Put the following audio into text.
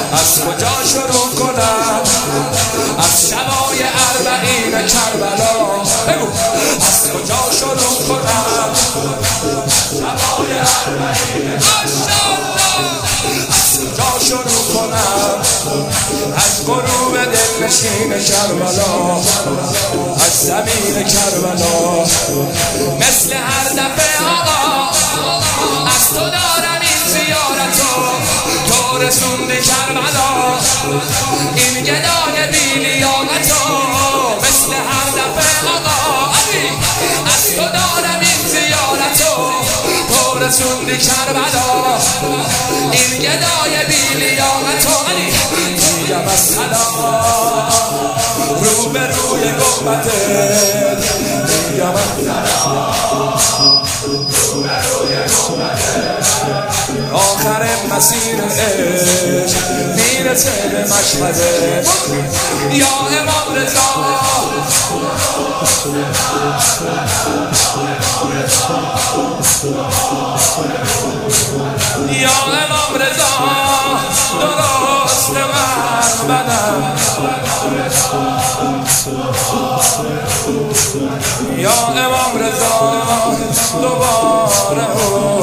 از کجا شروع کنم؟ از شبای 40 کربلا. بگو از کجا شروع کنم؟ شبای 40 ماشاءالله. از کجا شروع کنم؟ از غروب دلنشین کربلا، از زمین کربلا. مثل هر دفعه آقا از تو دارم این زیارتو، تو رسوندی کربلا این گدای بی لیاقتو. مثل هر دفعه آقا از تو دارم این زیارتو، تو رسوندی کربلا این گدای بی لیاقتو. میگم السلام رو به روی گنبدت، میگم السلام رو به روی گنبدت. آخر مسیر عشق میرسه به مشهده. یا امام رضا یا امام رضا درست من بدم. یا امام رضا دوباره